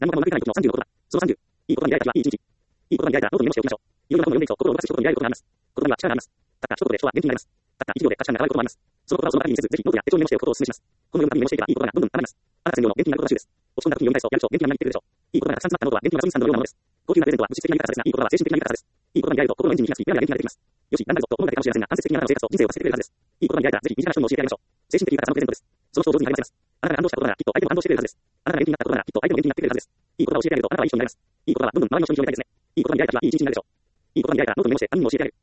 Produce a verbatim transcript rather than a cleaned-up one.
何もかもうまくいかない時のさんじゅうのことだ。そのさんじゅう。いい言葉に出会えた日はいい一日。いい言葉に出会えたらノートにメモしておきましょう。いろいろなことを読んでいくと心を動かす仕事に出会えることがあります。言葉には力があります。たった一言で人は元気になります。たった一行で価値観が変わることもあります。その言葉をその場にせず、ぜひノートや手帳にメモしておくことをお勧めします。このようなメモしていけばいい言葉がどんどん溜まります。あなた専用の元気になること集です。落ち込んだ時に読み返すとやると元気になりきってくるでしょう。いい言葉がたくさん詰まったノートは元気なスミスさんのようなものです。高級なプレゼントは物質的な豊かさですが、いい言葉は精神的な豊かさです。いい言葉に出会えると心のエンジンに火がつき、涙が元気が出てきます。よし、頑張るぞと思うだけかもしれませんが、間接的にあなたの生活と人生をさせてくれるはずです。いい言葉に出会えたらぜひ身近な人にも教えてあげましょう。精神的豊かさのプレゼントです。その人を上手に励ませます。あなたが感動したことならきっと相手も感動してくれるはずです。あなたが元気になったことならきっと相手も元気になってくれるはずです。いい言葉を教えてあげるとあなたはいい人になります。いい言葉はどんどん周りの人に広めたいですね。いい言葉に出会えたらいい一日になるでしょう。いい言葉に出会えたらノートにメモして他人にも教えてあげる。